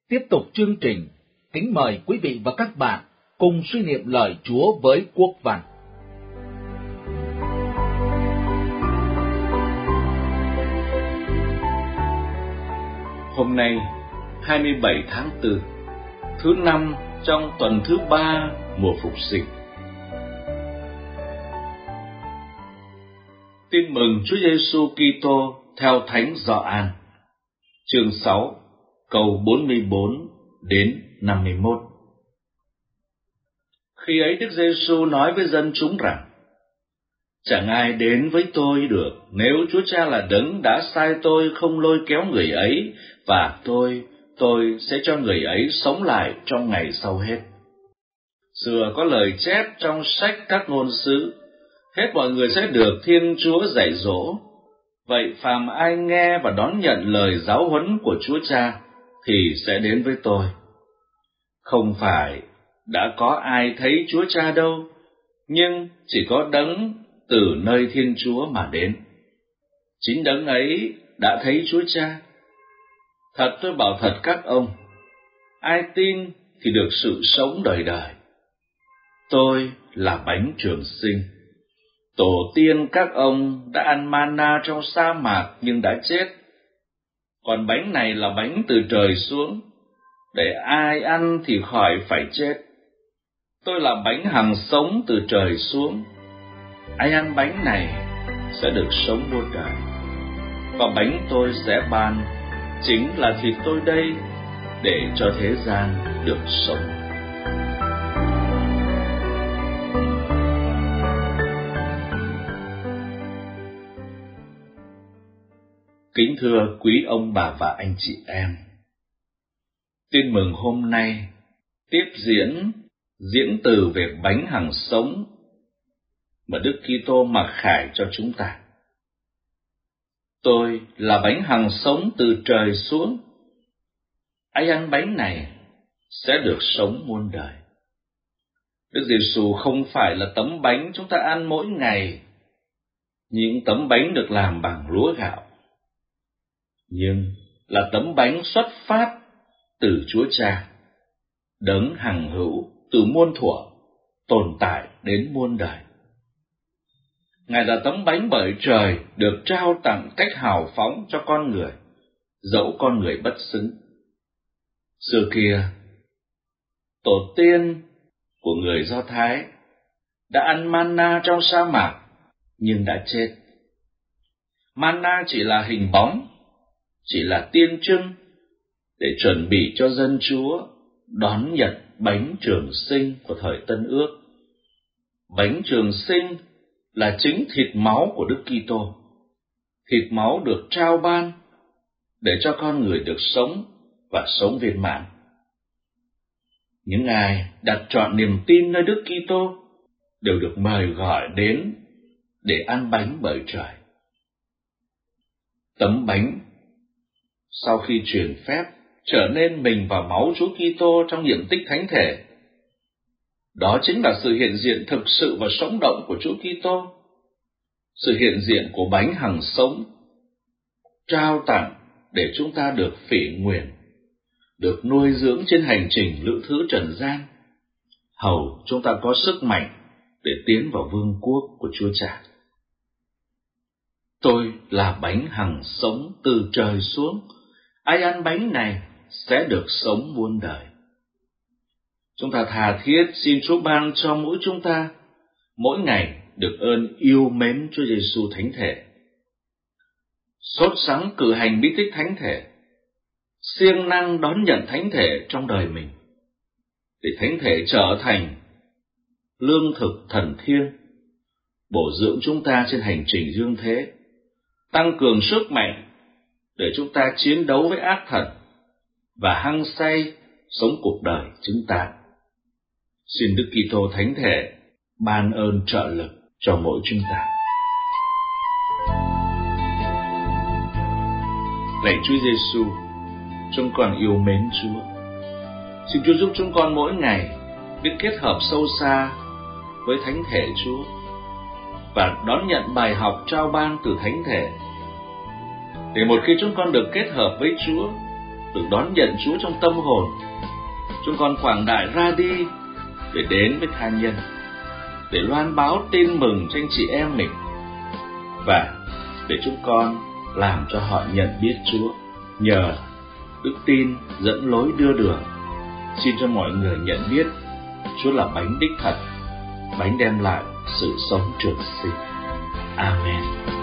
Tiếp tục chương trình, kính mời quý vị và các bạn cùng suy niệm lời Chúa với Quốc Văn. Hôm nay, 27 tháng 4, thứ năm trong tuần thứ 3 mùa Phục sinh. Tin mừng Chúa Giêsu Kitô theo Thánh Gioan, chương 6, câu 44 đến 51. Khi ấy Đức Giêsu nói với dân chúng rằng: Chẳng ai đến với tôi được nếu Chúa Cha là đấng đã sai tôi không lôi kéo người ấy, và tôi sẽ cho người ấy sống lại trong ngày sau hết. Xưa có lời chép trong sách các ngôn sứ: hết mọi người sẽ được Thiên Chúa dạy dỗ. Vậy phàm ai nghe và đón nhận lời giáo huấn của Chúa Cha thì sẽ đến với tôi. Không phải đã có ai thấy Chúa Cha đâu, nhưng chỉ có đấng từ nơi Thiên Chúa mà đến. Chính đấng ấy đã thấy Chúa Cha. Thật tôi bảo thật các ông, ai tin thì được sự sống đời đời. Tôi là bánh trường sinh. Tổ tiên các ông đã ăn mana trong sa mạc nhưng đã chết. Còn bánh này là bánh từ trời xuống, để ai ăn thì khỏi phải chết. Tôi là bánh hằng sống từ trời xuống. Ai ăn bánh này sẽ được sống muôn đời. Và bánh tôi sẽ ban chính là thịt tôi đây, để cho thế gian được sống. Kính thưa quý ông bà và anh chị em, tin mừng hôm nay tiếp diễn từ về bánh hằng sống mà Đức Kitô mặc khải cho chúng ta. Tôi là bánh hằng sống từ trời xuống. Ai ăn bánh này sẽ được sống muôn đời. Đức Giêsu không phải là tấm bánh chúng ta ăn mỗi ngày, những tấm bánh được làm bằng lúa gạo, nhưng là tấm bánh xuất phát từ Chúa Cha, đấng hằng hữu từ muôn thuở, tồn tại đến muôn đời. Ngài là tấm bánh bởi trời được trao tặng cách hào phóng cho con người, dẫu con người bất xứng. Xưa kia, tổ tiên của người Do Thái đã ăn manna trong sa mạc nhưng đã chết. Manna chỉ là hình bóng, chỉ là tiên trưng để chuẩn bị cho dân Chúa đón nhận bánh trường sinh của thời Tân Ước. Bánh trường sinh là chính thịt máu của Đức Kitô. Thịt máu được trao ban để cho con người được sống và sống viên mãn. Những ai đặt trọn niềm tin nơi Đức Kitô đều được mời gọi đến để ăn bánh bởi trời. Tấm bánh sau khi truyền phép trở nên mình và máu Chúa Kitô trong nhiệm tích thánh thể. Đó chính là sự hiện diện thực sự và sống động của Chúa Kitô, sự hiện diện của bánh hằng sống, trao tặng để chúng ta được phỉ nguyền, được nuôi dưỡng trên hành trình lữ thứ trần gian, hầu chúng ta có sức mạnh để tiến vào vương quốc của Chúa Cha. Tôi là bánh hằng sống từ trời xuống. Ai ăn bánh này sẽ được sống muôn đời. Chúng ta tha thiết xin Chúa ban cho mỗi chúng ta mỗi ngày được ơn yêu mến Chúa Giêsu thánh thể, sốt sắng cử hành bí tích thánh thể, siêng năng đón nhận thánh thể trong đời mình, để thánh thể trở thành lương thực thần thiêng, bổ dưỡng chúng ta trên hành trình dương thế, tăng cường sức mạnh để chúng ta chiến đấu với ác thần và hăng say sống cuộc đời chúng ta. Xin Đức Kitô thánh thể ban ơn trợ lực cho mỗi chúng ta. Lạy Chúa Giêsu, chúng con yêu mến Chúa. Xin Chúa giúp chúng con mỗi ngày biết kết hợp sâu xa với thánh thể Chúa và đón nhận bài học trao ban từ thánh thể, để một khi chúng con được kết hợp với Chúa, được đón nhận Chúa trong tâm hồn, chúng con quảng đại ra đi để đến với tha nhân, để loan báo tin mừng cho anh chị em mình, và để chúng con làm cho họ nhận biết Chúa nhờ đức tin dẫn lối đưa đường. Xin cho mọi người nhận biết Chúa là bánh đích thật, bánh đem lại sự sống trường sinh. Amen.